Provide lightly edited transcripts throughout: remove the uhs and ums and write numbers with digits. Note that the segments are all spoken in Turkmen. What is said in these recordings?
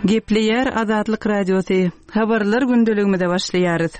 Gepleyer Azatlyk Radiosu. Habarlar gündeligimizde başlaýarys.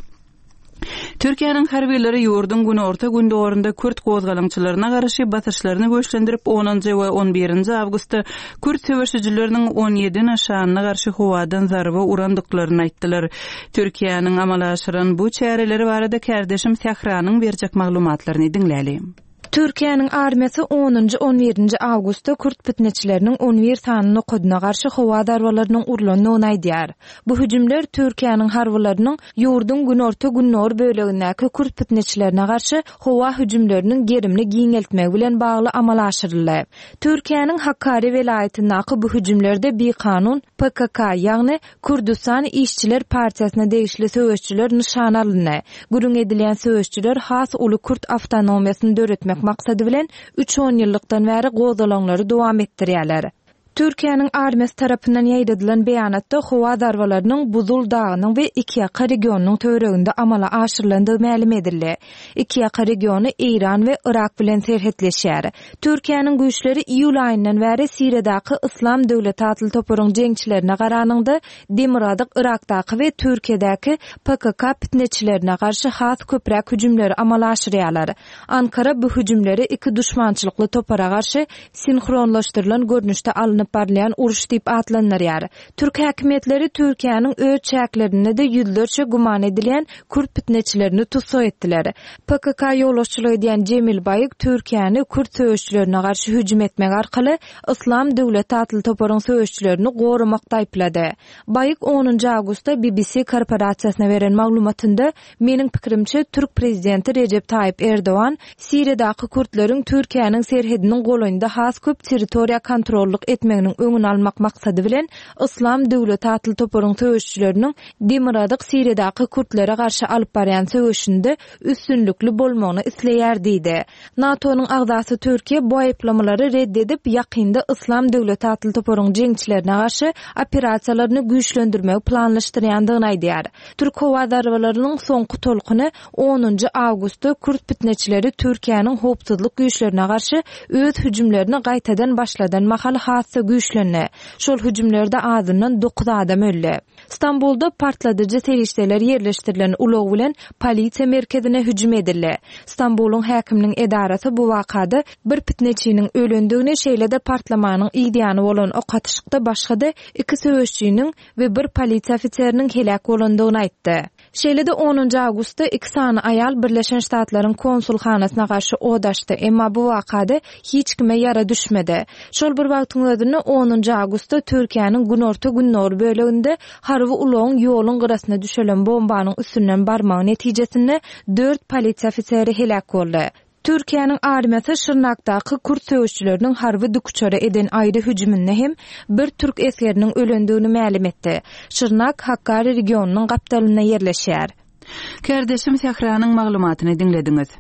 Türkiýanyň harbiýleri ýurdun güni orta gün dogrunda Kürt gozgalançylaryna garşy batyrşlaryny göçlendirip 10-njy we 11-nji awgustda Kürt söwüşçileriniň 17 naşanyna garşy howadan zarba urandyklaryny aýtdylar. Türkiýanyň amala aşyran bu çäreleri barada kardeşim Sahranyň berjek maglumatlaryny dinläli. Türkiýanyň armiýasy 10-njy 11-nji awgustda Kürt pitneçileriniň 11 sanyny koduna garşy howa darwalarynyň urulanyny aýdýar. Bu hüjümler Türkiýanyň harbylarynyň ýurdun günorta günnor bölegindäki Kürt pitneçilerine garşy howa hüjümleriniň gerimli giňeltmegi bilen bagly amala aşyryldy. Türkiýanyň Hakkari welaýatyndaky bu hüjümlerde bir kanun PKK ýagny Kurdistan İşçiler Partiýasyna degişli söwüşçüler nişan alyndy. Gürüň edilen söwüşçüler has uly Kürt awtonomiýasyny döretmek maksady bilen 3-10 ýyllykdan bäri gozalanlary dowam etdirýärler. Türkiýanyň armiýasy tarapyndan ýaýdylan beýanatda howa darwalarynyň Buzul dagynyň we iki ýaka regionunyň töwereginde amala aşyrylandygy ma'lum edildi. İki ýaka regiony Iran we Irak bilen serhetleşýär. Türkiýanyň güýçleri iýul aýyndan bäri Siriýadaky Islam Döwleti atly toparyň jeňçilerine garanyňda Demiradyk Irakdaky we Türkiýedäki PKK pitneçilerine garşy has köpräk hüjümleri amala aşyrýarlar. Ankara bu hüjümleri iki düşmançylykly topara garşy sinhronlaşdyrylan görnüşde alınıp barlayan uruş diýip atlanýar. Türk häkimetleri Türkiýanyň öz çäklerine de ýüzlerçe guman edilen Kürt pitneçilerini tutsa etdiler. PKK ýoluşçylygy diýen Cemil Baýyk Türkiýany Kürt söwüşçülerine garşy hüjüm etmek arkaly Islam Döwleti atly toparyň söwüşçülerini gorumakda aýplady. Baýyk 10-njy awgustda BBC korporasiýasyna beren maglumatynda meniň pikirimçe Türk prezidenti Recep Tayyip Erdoğan Siriýadaky Kürtleriň Türkiýanyň serhediniň golanynda has köp territoriýa kontrollyk etmeginiň öňüni almak maksady bilen Islam Döwleti atly toparyň söwüşçüleriniň Demiradyk Siriýadaky Kürtlere garşy alyp barýan söwüşinde üstünlükli bolmagyny isleýär diýdi. NATO'nyň agzasy Türkiýe bu aýplamalary reddedip ýakynda Islam Döwleti atly toparyň jeňçilerine garşy operasiýalaryny güýçlendirmegi planlaşdyrýandygyny aýdýar. Türk howa darwalarynyň soňky tolkuny 10-njy awgustda Kürt pitneçileri Türkiýanyň howpsuzlyk güýçlerine garşy öz hüjümlerini gaýtadan başladan mahal hassa güýçlenme. Şol hüjümlerde azyndan 9 adam öldi. İstanbulda partladyjy serişdeler yerleşdirilen ulog bilen polisiýa merkezine hüjüm edildi. İstanbul'un häkiminiň edarasy bu wakada bir pitneçiniň ölendigini şeýlede partlamanyň ýygyany bolan o gatyşykda başga-da 2 söwüşçüniň we bir polisiýa ofiseriniň helak bolandygyny aýtdy. Şeýlede 10-njy awgustda 2 sany aýal Birleşen Ştatlaryň konsulhanasyna garşy odaşdy, emma bu wakada hiç kime ýara düşmedi. Şol bir wagtyň özünde 10-njy awgustda Türkiýanyň günorta günnor böleginde harby uloň ýoluň gyrasyna düşelen bombanyň üstünden barmagy netijesinde 4 polisiýa ofiseri helak boldy. Türkiýanyň armiýasy Şırnakdaky Kürt söwüşçüleriniň harby dükçary eden aýry hüjüminde hem bir türk esgeriniň ölendigini ma'lum etdi. Şırnak Hakkari regionunyň gapdalyna ýerleşýär. Kardeşim Sahranyň maglumatyny dinlediňiz.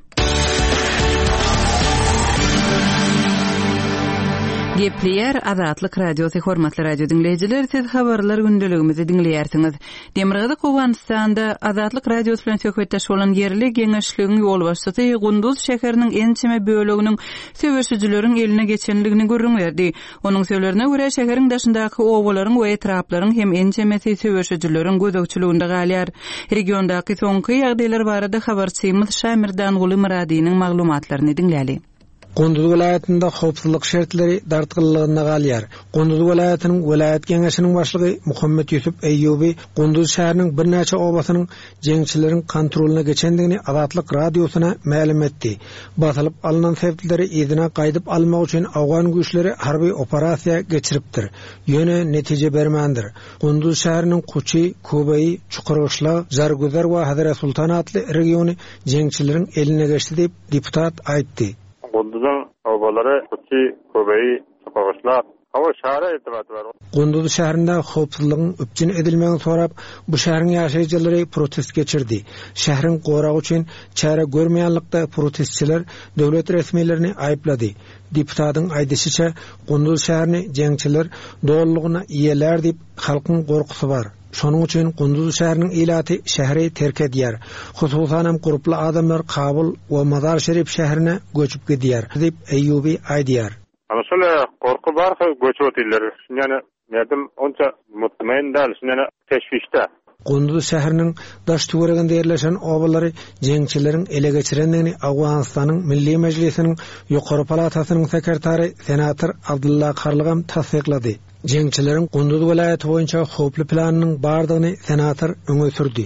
Gepleyer Azatlyk Radiosu hormatly radio dinleýijiler, siz habarlar gündeligimizi dinleýärsiňiz. Demirgazyk Owganystanda Azatlyk Radiosu bilen söhbetdeş bolan yerli geňeşligiň ýolbaşçysy Gunduz şäheriniň ençeme böleginiň söwüşçüleriň eline geçenligini görüňberdi. Onuň söýlerine görä şäheriň daşyndaky owalaryň we etraplaryň hem ençemesi söwüşçüleriň gözegçiliginde galýar. Regiondaky soňky ýagdaýlar barada habarçymyz Şamirdan Guly Muradynyň maglumatlaryny dinläli. Gunduz welaýatynda howpsuzlyk şertleri dartgyllygyna galýar. Gunduz welaýatynyň welaýat geňeşiniň başlygy Muhammed Yusuf Eýýubi Gunduz şäheriniň bir näçe obasynyň jeňçileriň kontrolyna geçendigini Azatlyk Radiosuna ma'lum etdi. Basalyp alynan sebepleri ýerine gaýdyp almak üçin awgan güýçleri harby operasiýa geçiripdir. Ýöne netije bermändir. Gunduz şäheriniň Kuçy, Kubaý, Çukurgyşla, Zarguzar we Hadra Sultan atly regiony jeňçileriň eline geçdi diýip deputat aýtdy. Gunduz'un obaları Kuçy, Kubaý, Çukurgyşla hava şäheri irtibaty bar. Gunduz şäherinde howpsuzlygyň öpjün edilmegini sorap, bu şäheriň ýaşaýjylary protest geçirdi. Şäheriň goragy üçin çäre görmeýänlikde protestçiler döwlet resmiýetlerini aýplady. Deputatyň aýdysynça, Gunduz şäherini jeňçiler dogrulygyna iýeler diýip halkyň gorkusy bar. Şonuň üçin Gunduz şäheriniň ilaty şäheri terk edýär. Hususan hem gruply adamlar Kabul we Mazar Şerif şäherine göçüp gidýär diýip Eýýubi aýdýar. Ana şöyle korku bar, göçüp ötýärler. Yani Nerdim onca mutmain dal, şuna teşvişte. Gunduz şäheriniň daş töwereginde ýerleşen obalary jeňçilerin ele geçirendigini Awganystanyň Milli Mejlisiniň ýokary palatasynyň sekretary senator Abdulla Karlygam tasdiklady. Jeňçilerin Gunduz welaýaty boýunça hoply planynyň bardygyny senator öňe sürdi.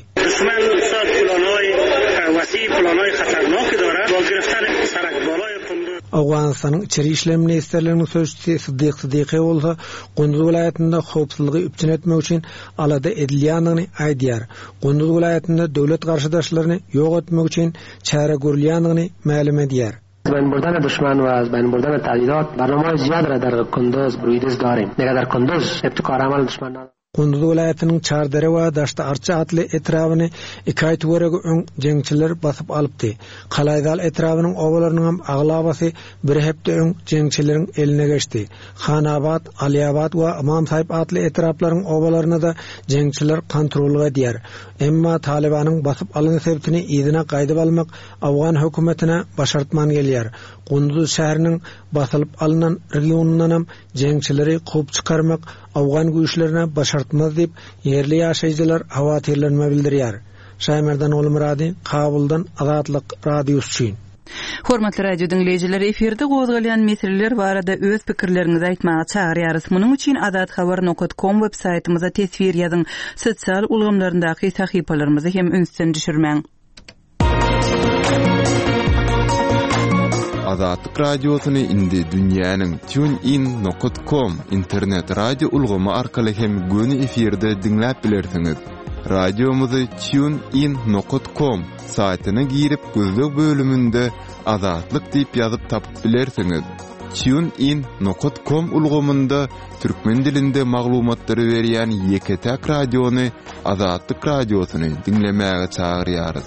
Awganystanyň içeri işler ministrliginiň sözçüsi Siddiq Siddiqi bolsa, Gunduz welaýatynda howpsuzlygy üpçün etmek üçin alada edilýändigini aýdýar. Gunduz welaýatynda döwlet garşydaşlaryny ýok etmek üçin çäre görülýändigini ma'lum edýär. بین بردن دشمن و از بین بردن تهدیدات برنامه‌های زیاد را در کندوز برویدیز داریم. دیگر در کندوز ابتکار عمل دشمن Gunduz welaýatynyň Çardere we Daşta Arça atly etrawyny 2 aý töweregi öň jeňçiler basyp alypdy. Kalaýdal etrawynyň obalarynyň hem aglabasy bir hepde öň jeňçileriň eline geçdi. Xanabad, Aliyabad we Imam Saýip atly etraplaryň obalaryna da jeňçiler kontrol edýär. Emma Talibanyň basyp alyny sebäpini ýygyna gaýdyp almak Awgan hökümetine başartman gelýär. Gunduz şäheriniň basylyp alynan regionundan hem jeňçileri gowy çykarmak Awgan güýçlerine başartmaz diýip ýerli ýaşaýjylar hawatyrlanma bildirýär. Şaýmerdan Olmurady, Kabuldan Azatlyk radiosu üçin. Hormatly radio dinleýijileri, eferde gozgalýan meseleler barada öz pikirlerinizi aýtmaga çagyrýarys. Munyň üçin adathabar.com web saýtymyza tesvir ýazyň. Sosial ulgamlaryndaky sahypalarymyzy hem ünsden düşürmäň. Azatlyk radiosyny indi dünýäniň tunein.com internet radio ulgamy arkaly hem göni eferde dinläp bilersiňiz. Radiomuzy tunein.com saýtyna girip gözlük bölüminde Azatlyk diýip ýazyp tapyp bilersiňiz. tunein.com ulgamynda türkmen dilinde maglumatlary berýän ýeketäk radiony Azatlyk radiosyny dinlemäge çagyrýarys.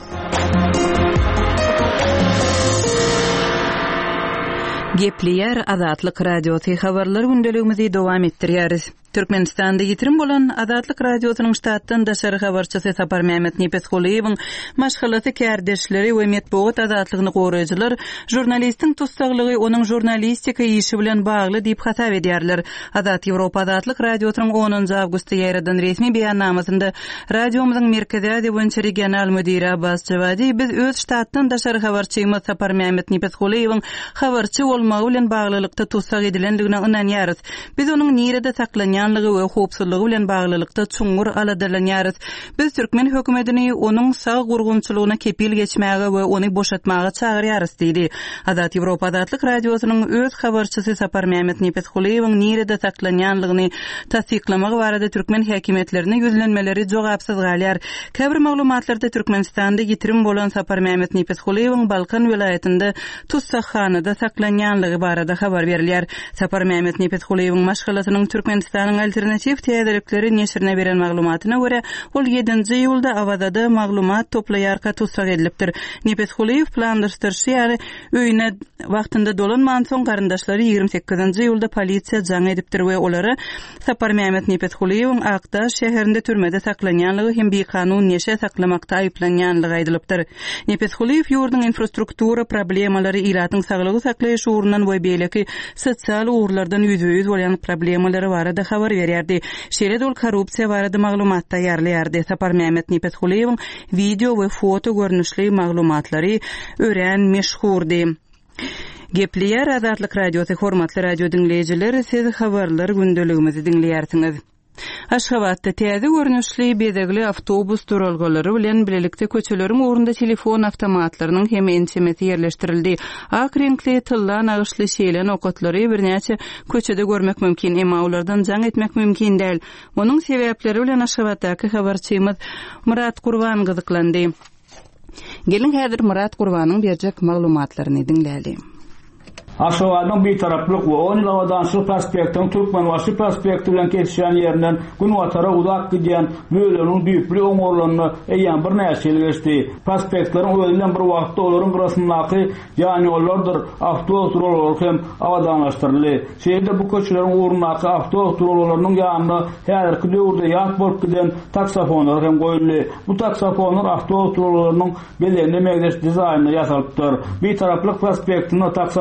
Gepleýär Azatlyk radiosy habarlary gündeligimizi dowam etdirýäris. Türkmenistanda ýitirim bolan Azatlyk radiosynyň ştatdan daşary habarçysy Sapar Mehmet Nipesguliýewiň maşgalasy kärdeşleri we metbuat azatlygyny goraýjylar jurnalistiň tutsaglygy onuň jurnalistika işi bilen bagly diýip hatap edýärler. Azat Ýewropa Azatlyk radiosynyň 10 awgustda ýaradan resmi beýannamysynda radiomyzyň merkezi boýunça regional müdiri Abbas Jawadi biz öz ştatdan daşary habarçymyz Sapar Mehmet Nipesguliýewiň habarçy bolmagy bilen baglylykda tutsag edilendigine ynanýarys. Biz onuň nirede saklanýan we howpsuzlygy bilen baglylykda çuňur aladylanýarys. Biz türkmen hökümetini onuň sag gurgunçylygyna kepil geçmäge we ony boşatmaga çagyrýarys diýdi. Azat Ýewropa Azatlyk radiosynyň öz habarçysy Sapar Mehmet Nipesguliýewiň nirede saklanýanlygyny tasdiklamagy barada türkmen häkimetlerine ýüzlenmeleri jogapsyz galýar. Käbir maglumatlarda Türkmenistanda ýitirim bolan Sapar Mehmet Nipesguliýewiň Balkan welaýatynda tutsakhanada saklanýanlygy barada habar berilýär. Sapar Mehmet Nipesguliýewiň maşgalasynyň Türkmenistanyň alternativ teýdirlikleri neşrine beren maglumatyna görä, ol 7-nji ýylda Awazada maglumat toplaýarka tutsak edilipdir. Nipesguliýew planlaşdyrşy ýaly öýüne wagtynda dolanman soň garyndaşlary 28-nji ýylda polisiýa jaň edipdir we olary Sapar Mehmet Nipesguliýewiň Aktaş şäherinde türmede saklanýanlygy hem bekanun neşe saklamakda aýplanýanlygy aýdylypdyr. Nipesguliýew ýurdun infrastruktura problemalary ilatyň saglygy saklaýyş urundan we beýleki sosial uğurlardan ýüzüýüz bolan problemalary barada habar berýärdi. Şeýle ol korrupsiýa barada maglumat taýýarlaýardy. Sapar Mehmet Nipesguliýewiň video we foto görnüşli maglumatlary ören meşhurdy. Gepleýär Azatlyk radiosy hormatly radio dinleýijiler, siz habarlar gündeligimizi dinleýärsiňiz. Aşgabatda täze görnüşli bezegli awtobus duralgalary bilen bilelikde köçeleriň orunda telefon awtomatlarynyň hem ençemeti ýerleşdirildi. Ak renkli tyllan agyşly şeýlen okatlary birnäçe köçede görmek mümkin, emma olardan jaň etmek mümkin däl. Onuň sebäpleri bilen Aşgabatdaky habarçymyz Murat Gurban gyzyklandy. Gelin häzir Murat Gurbanyň berjek maglumatlaryny dinläýäli. Aşgabatdan bir taraplyk we 10 ýyladan şu prospektiň Türkmen we şu prospekti bilen kesişen ýerinden gün watara uzak gidýän bölüniň düýpli oňorlaryny eýän bir näçe ýyl geçdi. Prospektlaryň öýünden bir wagtda olaryň gyrasyndaky ýani ollardyr awtobus duralary hem awadanlaşdyryldy. Şeýle bu köçeleriň urundaky awtobus duralarynyň ýanynda häzirki döwürde ýat bolup giden taksofonlar hem goýuldy. Bu taksofonlar awtobus duralarynyň belenme megdeş dizaýnyna ýasalypdyr. Bir taraplyk prospektiň taksofonlary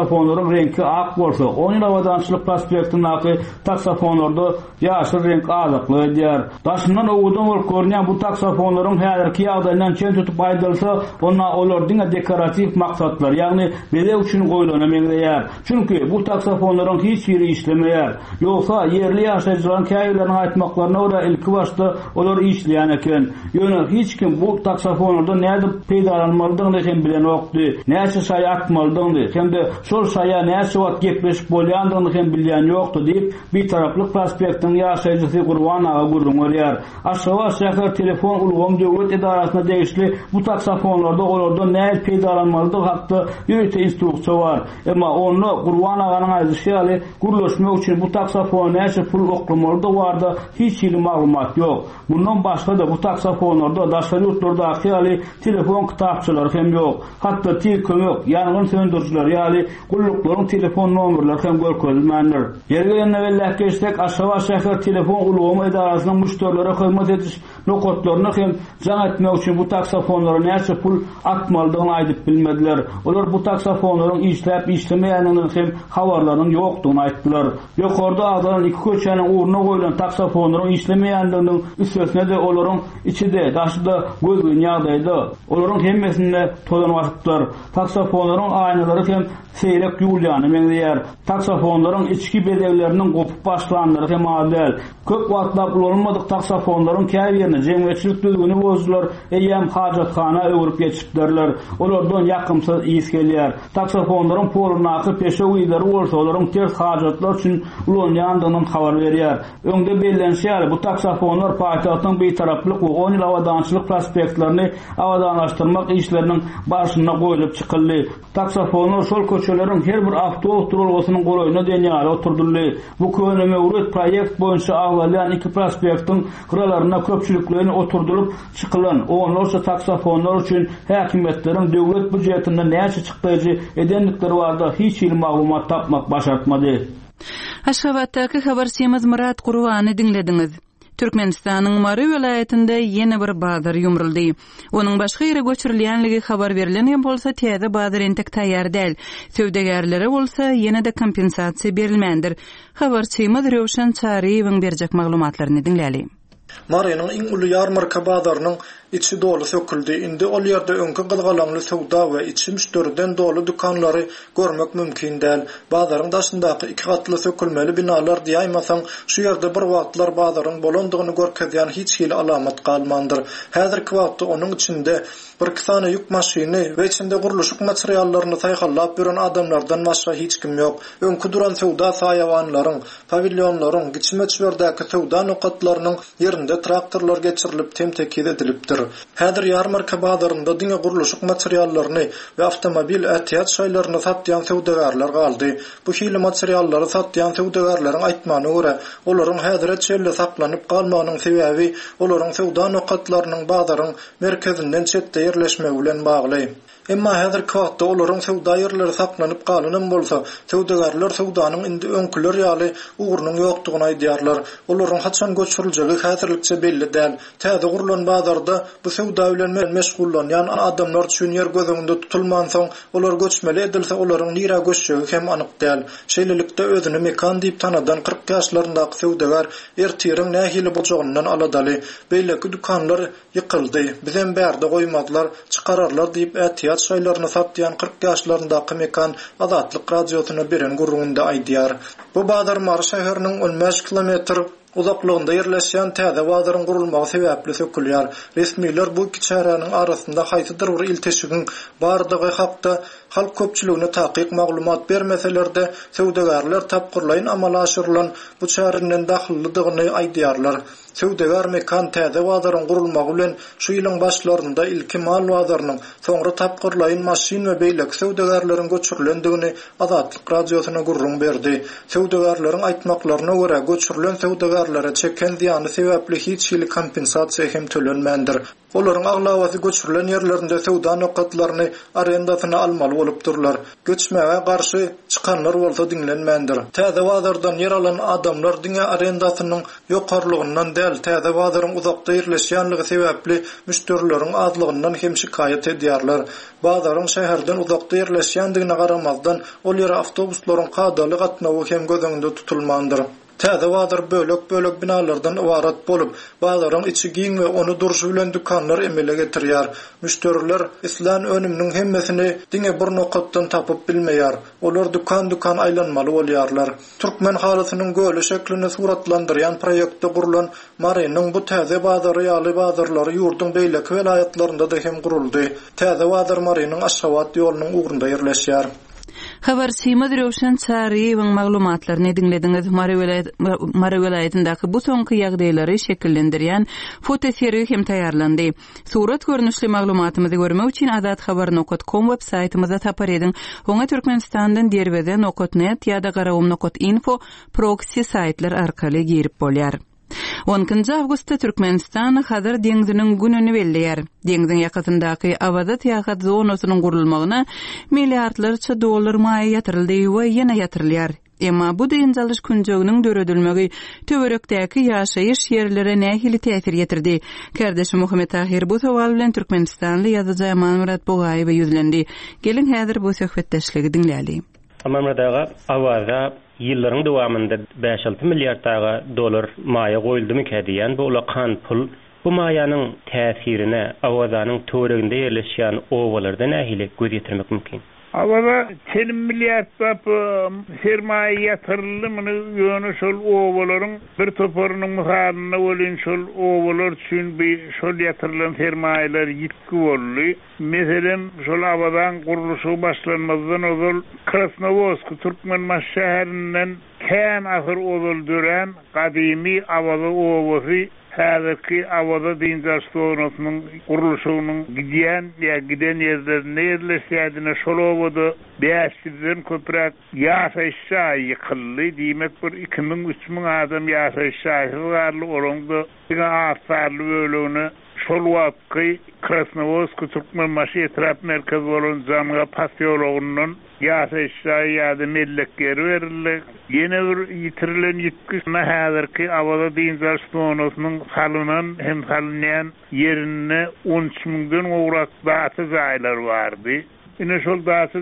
taksafonlaryň rengi ak bolsa, 10 ýyl awadançylyk prospektindaky taksafonlarda ýaşyl renk azykly edýär. Daşyndan owudan bolup görnýän bu taksafonlaryň häzirki ýagdaýyndan çen tutup aýdylsa, olaryň dekorativ maksatlar, ýagny bele üçin goýulana meňdeýär. Çünki bu taksafonlaryň hiç biri işlemeýär. Ýogsa yerli ýaşaýjylaryň käýlerini aýtmaklaryna görä ilki başda olar işleýän eken. Ýöne hiç kim bu taksafonlarda näde peýdalanmalydygyny hem bilen okdy. Näçe şaý atmalydygyny, hem de şol şaýa näçe wagt gepleşip bolýandygyny hem bilýän ýokdy diýip bir taraplyk prospektiň ýaşaýjysy Gurban aga gurrun görýär. Aşgabat şäher telefon ulgam döwlet edarasyna degişli bu taksafonlarda olardan näçe peýdalanmalydygy hakda ýöne instruksiýa bar. Emma onu Gurban aganyň aýdyşy ýaly gurulmak üçin bu taksafon näçe pul oklamalydygy barda hiç ýyly maglumat ýok. Bundan başga da bu taksafonlarda daşary ýurtlarda ýaly telefon kitapçylary hem ýok. Hatda tir kömek, ýangyn söndürjüler ýaly gulluklaryň telefon nomerleri hem görkezilmändir. Ýergelen welläk geçsek Aşgabat şäher telefon ulgamy edarasynyň müşterilere hyzmat ediş nokatlaryny hem jan etmek üçin bu taksafonlara näçe pul atmalydygyny aýdyp bilmediler. Olar bu taksafonlaryň işläp işlemeýänini hem habarlaryň ýokdugyny aýtdylar. Ýokarda adalan iki köçäniň uğruna goýulan taksafonlaryň işlemeýändiginiň üstesine de olaryň içinde daşyda gözgün ýagdaýda olaryň hemmesinde tolan watypdylar. Taksafonlaryň aýnalary hem seýrek ýuwlýany meňdeýär. Taksafonlaryň içki bedegleriniň gopup başlanlary hem adil. Köp wagtlap ulanymadyk taksafonlaryň käýerini jemgyýetçilik düzgüni bozdular, eýem hajatkana öwürüp geçipdirler. Olardan ýakymsy ýys gelýär. Taksafonlaryň polunaky peşe uýdary bolsa, olaryň ters hajatlar üçin ulanýandygyny habar berýär. Öňde bellenşýär, bu taksafonlar paýtagtyň bir taraplyk we 10 ýyl awadançylyk prospektlerini awadanlaşdyrmak işleriniň başyna goýulyp çykyldy. Taksafonlar şol köçeleriň her bir awtobus durulgysynyň golaýyna denýär oturdurly. Bu köneme uret proýekt boýunça aglalan iki prospektiň gyralaryna köpçüliklerini oturdurup çykylan. Onlarça taksafonlar üçin häkimetleriň döwlet budjetinden näçe çykdyjy edenlikleri barda hiç ýyly maglumat tapmak başartmady. Aşgabatdaky habarçymyz Murat Gurbany dinlediňiz. Türkmenistanyň Mary welaýatynda ýene bir bazar ýumruldy. Onuň başga ýere göçürilýänligi habar berilen bolsa, täze bazar entek taýýar däl. Söwdegärlere bolsa ýene de kompensasiýa berilmändir. Habarçymyz Röwşan Çaryýewiň berjek maglumatlaryny dinläli. Marynyň iň uly ýarmarka bazarynyň içi dolu söküldi. Indi ol ýerde öňkü gylgalanly sowda we içi müşteriden dolu dukanlary görmek mümkin däl. Bazaryň daşyndaky iki gatly sökülmeli binalar diýmasaň, şu ýerde bir wagtlar bazaryň bolandygyny görkezýän hiç ýyly alamat galmandyr. Häzirki wagtda onuň içinde bir kisany ýük maşyny we içinde guruluşyk materiallaryny saýhallap bilen adamlardan başga hiç kim ýok. Öňkü duran sowda saýawanlaryň, pavilyonlaryň, giçmeçlerdäki sowda nokatlarynyň ýerinde traktorlar geçirilip temtekid edilipdir. Häzir ýarmarka bazarynda diňe guruluşyk materiallaryny we awtomobil ätiýat şaýlaryny satýan sowdagärler galdy. Bu hili materiallary satýan sowdagärleriň aýtmagyna görä, olaryň häzire çelle saklanyp galmagynyň sebäbi olaryň sowda nokatlarynyň bazaryň merkezinden çetde ýerleşmegi bilen bagly. Emma häzirki wagtda olaryň sowda ýerleri saklanyp galynan bolsa, sowdagärler sowdanyň indi öňküler ýaly ugrunyň ýokdugyny aýdýarlar. Olaryň haçan göçüriljegi häzirlikçe belli däl. Täze gurulan bazarda bu sowda bilen meşgullanýan adamlar üçin ýer gözüňde tutulman soň, olar göçmeli edilse olaryň nira göçjegi hem anyk däl. Şeýlelikde özüni mekan diýip tanadan 40 ýaşlaryndaky sowdagar ertiýeriň nähili boljagynyň aladaly. Beýleki dukanlar ýykyldy. Bizem bärde goýmadylar, çykararlar diýip ätiýat şaýlaryny satýan 40 ýaşlaryndaky mekan Azatlyk radiosyna beren gurrunda aýdýar. Bu bazar Mary şäheriniň 15 kilometr uzaklığında yerleşen täze bazaryň gurulmagy sebäpli sökülýär. Resmiler bu iki çäräniň arasynda haýsydyr bir ilteşigiň bardygy hakda halk köpçüligine takyk maglumat bermeselerde sowdagärler tapgyrlaýyn amala aşyrylan bu çärenin dahillidigini aýdýarlar. Sowdagar mekan täze bazaryň gurulmagy bilen şu ýylyň başlarynda ilki mal bazarynyň, soňra tapgyrlaýyn maşin we beýlek sowdagarlaryň göçürilendigini Azatlyk radiosyna gurrun berdi. Sowdagarlaryň aýtmaklaryna görä göçürilen sowdagarlara çeken ziýany sebäpli hiç ýyly kompensasiýa hem tölenmändir. Olaryň aglawaty göçürilen ýerlerinde sowda nokatlaryny arendasyna almaly bolupdyrlar. Göçmäge garşy çykanlar bolsa diňlenmendir. Täze bazardan yer alan adamlar diňe arendasynyň ýokarlygyndan däl, täze bazaryň uzakda ýerleşýänligi sebäpli müşterileriň azlygyndan hem şikayet edýärler. Bazaryň şäherden uzakda ýerleşýändigine garamazdan ol ýere awtobuslaryň gadaly gatnawy hem gözüňde tutulmandyr. Täze bazar bölek binalardan ibarat bolup, bazaryň içi giň we onu durşy bilen dükanlar emele getirýär. Müşteriler islan önümniň hemmesini diňe bir nokatdan tapyp bilmeýär. Olar dukan aýlanmaly bolýarlar. Türkmen halasynyň göli şeklini suratlandyrýan proýekde gurulan Marynyň bu täze bazary ýaly bazarlary ýurduň beýleki welaýatlarynda da hem guruldy. Täze bazar Marynyň Aşgabat ýolunyň ugrunda ýerleşýär. Habar Sima Rövşen Çariýewiň maglumatlaryny dinlediňiz. Mary welaýatyndaky bu soňky ýagdaýlary şekillendirýän fotoseriýa hem taýýarlandy. Surat görnüşli maglumatymyzy görmek üçin azathabar.com websaytymyza tapar ediň. Oňa Türkmenistandan derwede.net ýa-da garawum.info proxy saytlar arkaly girip bolýar. 10 awgustda Türkmenistan Hazar deňiziniň gününi belleýär. Deňiziň ýakyndaky awada täýat zonasynyň gurulmagyna milliardlarça dollar maýa ýatyryldy we ýene ýatyrylýar. Emma bu dynjalyş künjeginiň döredilmegi töwerekdäki ýaşaýyş ýerlere nähili täsir ýetirdi. Kardeşim Muhammed Tahir bu sowal bilen Türkmenistanly ýazyjy Murat Bogaýew ýüzlendi. Gelin häzir bu söhbetdeşligi dinläli. Amamradaga awada yılların dowamında 5-6 milyar dolar maýa goýuldymy kädiýän bu ulakan pul bu maýanyň täsirine awazanyň töwereginde ýerleşýän owalardan nähili göz ýetirmek mümkin. Awada 10 milyar sermaýe ýatyryldymy ýöne şol owalaryň bir toparynyň muharyna bolan şol owalar üçin bir şol ýatyrylan sermaýeler ýitki boldy. Meselem şol awadan guruluşy başlanmazdan ozal Krasnovodsk Türkmenmaş şäherinden kän ahir ozulduran gadymy awada owasy häzirki awada dynjalyş zonasynyň guruluşynyň giden ýerlerine ýerleşýärdiňe şol owada 500-den köpräk ýaşaýyşy ýykyldy. Diýmek bir 2000-3000 adam ýaşaýyşy barly oranda bir asarly bölüni şol wagtky Krasnovodsk Türkmenmaş etrap merkez bolan Janga Pasyologynyň ýaşaýyşy ýa-da mellekleri berildi. Ýene bir ýitirilen ýetki häzirki awada dynjalyş zonasynyň halynan hem halynýan ýerine 13.000-den gowrak daty zaýlar bardy. Ine şol daty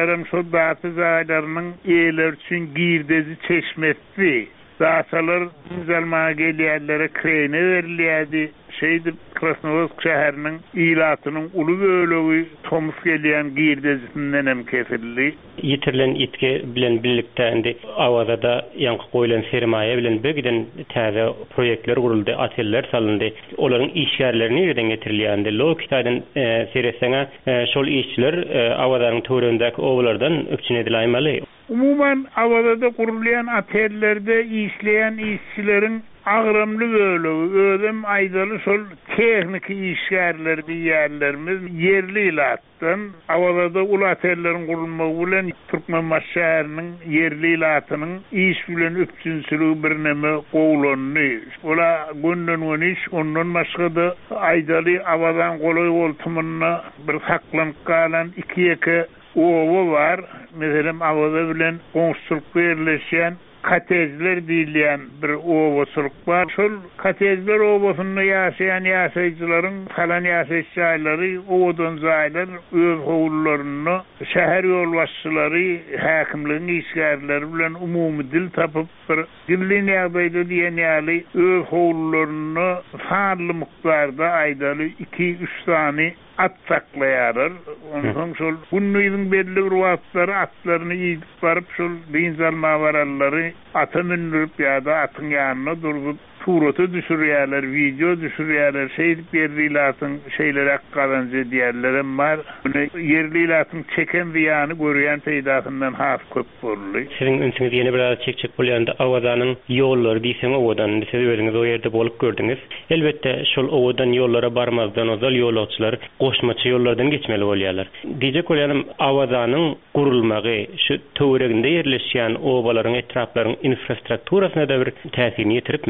zaýlarynyň eýler üçin girdezi çeşmesi. Dasalar düzelmeye gelýärlere krene berilýärdi. Krasnovodsk şäheriniň ilatynyň uly bölegi Tomus gelýän girdezisinden hem kefildi. Ýitirilen ýetki bilen birlikde indi awada ýanky goýulan sermaýe bilen begiden täze proýektler guruldy, ateller salyndy. Olaryň işgärlerini ýerden getirilýärdi. Lokitadan sereseňe şol işçiler awadaryň töweregindäki owalardan öpçün ediläýmeli. Umuman awada gurulýan atellerde işleýän işçileriň agramly bölegi ödem aýdaly şol tehnik işgärler diýerlerimiz yerli ilatdan awada ulatelleriň gurulmagy bilen Türkmenmaş şäheriniň yerli ilatynyň iş bilen öpçünçüligi birneme gowlandy. Ola günden iş ondan başga aýdaly awadan goloy boltumyna bir saklanyp galan 2 owa var. Meselem awada bilen goňşuluk berleşýän katejler diýilýän bir owasylyk bar. Şol katejler owasynda ýaşaýan ýaşaýjylaryň falan ýaşaýşaýlary owadan zaýlar öz howlullaryny şäher ýolbaşçylary, häkimligiň işgärleri bilen umumy dil tapyp bir dilini ýabaýda diýen ýaly öz howlullaryny farly mukdarda aýdaly 2-3 sany at saklaýarlar. Ondan şol bunnyň belli bir wagtlary atlaryny ýygyp baryp şol dynjalma barallary ata mindirip ýa-da atyň ýanyna durup suraty düşürýärler, video düşürýärler, şeýdip berdilatyň şeýlere akkalanjy diýerler bar. Bunu yerlilatyň çeken ýany görýän peýdasyndan has köp boldy. Siziň ünsüňiz ýene bir çek bolýanda awadaanyň ýollary diýseň owadan siz özüňiz o ýerde bolup gördüňiz. Elbetde şol owadan ýollara barmazdan ozal ýolçylar goşmaçy ýollardan geçmeli bolýarlar. Diýjek bolýanym awadaanyň gurulmagy şu töwereginde ýerleşýän owalaryň etraplaryň infrastrukturasyna da bir täsirini ýetiripmi?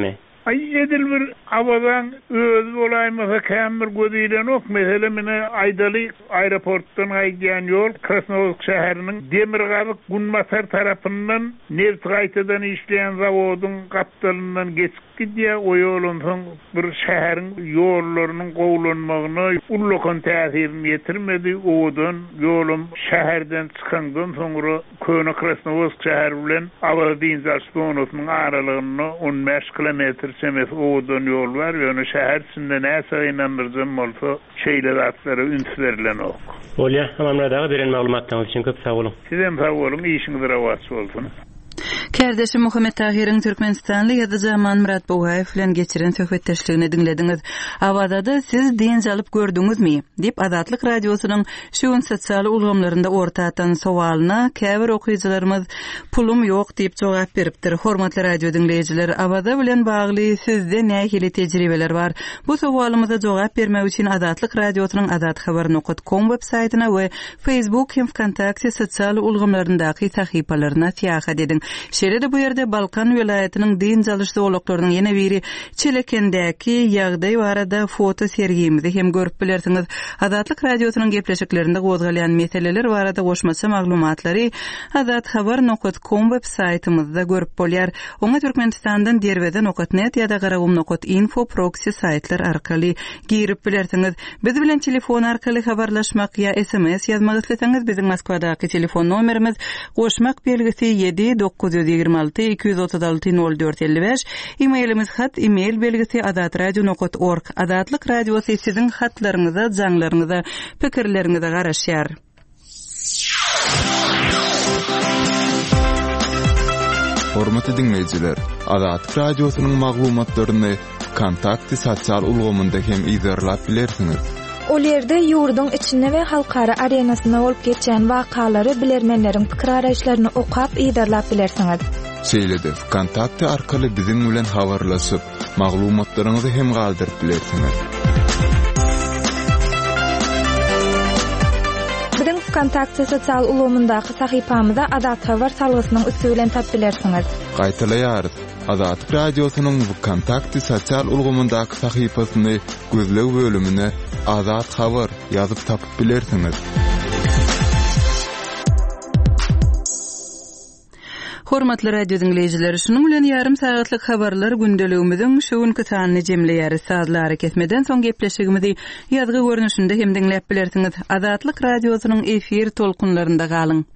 Ay edil bir abadan öz olaymasa kämir gözüyle ok mesele mene Aydaly aeroportdan aýdan yol Krasnoyarsk şäheriniň Demirgazyk Gunmasar tarapyndan neft gaýtadan işleýän zawodun kaptalyndan geçip gidýär. O ýolun soň bir şäheriň ýollarynyň gowlanmagyna ullukan täsirini ýetirmedi. Odan ýolum şäherden çykandan soňra Köne Krasnoyarsk şäheri bilen Avadinzalstonowyň aralygyny 15 kilometr semes odan ýol bar. Ýöne şäher içinde näse inandyrjam bolsa şeýle zatlary üns berilen ok. Bolýa, hamamladagy beren maglumatlaryňyz üçin köp sag bolun. Sizem sag bolun, işiňiz rawat bolsun. Kardeşim Muhammed Tahir'in Türkmenistanlı ýa-da Zaman Murat Bogayew bilen geçiren söhbetdeşligini dinlediňiz. Awada siz diňje alyp gördüňizmi? Dip Azatlyk radiosynyň şu sosial ulgamlarynda ortatan sowalyna käbir okuýjylarymyz pulum ýok diýip jogap beripdir. Hormatly radio dinleýijiler, awada bilen bagly sizde nähili tejribeler bar? Bu sowalymyza jogap bermek üçin Azatlyk radiosynyň azathabar.com websaýtyna we Facebook hem Kontakty sosial ulgamlaryndaky sahypalaryna tiýahat edin. Şeride bu yerde Balkan vilayetinin diň jalyşy olaklarynyň ýene biri Çelekendäki ýagdaý barada foto sergimizi hem görüp bilersiňiz. Azatlyk radiosynyň gepleşiklerinde gozgalýan meseleler barada goşmaça maglumatlary azathabar.com websaýtymyzda görüp bolýar. Oňa Türkmenistandan derweden.net ýa-da garagum.info proxy saýtlar arkaly girip bilersiňiz. Biz bilen telefon arkaly habarlaşmak ýa SMS ýazmak isleseňiz biziň Moskwadaky telefon nomerimiz goşmak belgisi 7-926-236-0455, e-mailimiz hat e-mail belgisi azatradio.org. Azatlyk radiosy siziň hatlaryňyza, jaňlaryňyza, pikirleriňize garaşýar. Hormatly dinleýijiler, Azatlyk radiosynyň maglumatlaryny Kontakty sosial ulgamynda hem izarlap bilersiňiz. Ol ýerde ýurdun içine we halkara arenasyna bolup geçen wakalary bilermenleriň pikir araýşlaryny okap ýerlap bilersiňiz. Şeýlede Kontakty arkaly biziň bilen habarlaşyp, maglumatlaryňyzy hem galdyryp bilersiňiz. Biziň Kontakty sosial ulgamyndaky sahypamyzda Azathabar salgysynyň üstü bilen tap bilersiňiz. Gaýtalaýar. Azatlyk radiosynyň Kontakty sosial ulgamyndaky sahypasyny gözleg bölümine Azat Habar ýazyp tapyp bilersiňiz. Hormatly radio dinleýijiler, şunuň bilen ýarym sagatlyk habarlar gündeligimiziň şu günkü sanyny jemleýär. Sazlary kesmeden soň gepleşigimizi ýazgy görnüşinde hem dinläp bilersiňiz. Azatlyk radiosynyň efir tolkunlarynda galyň.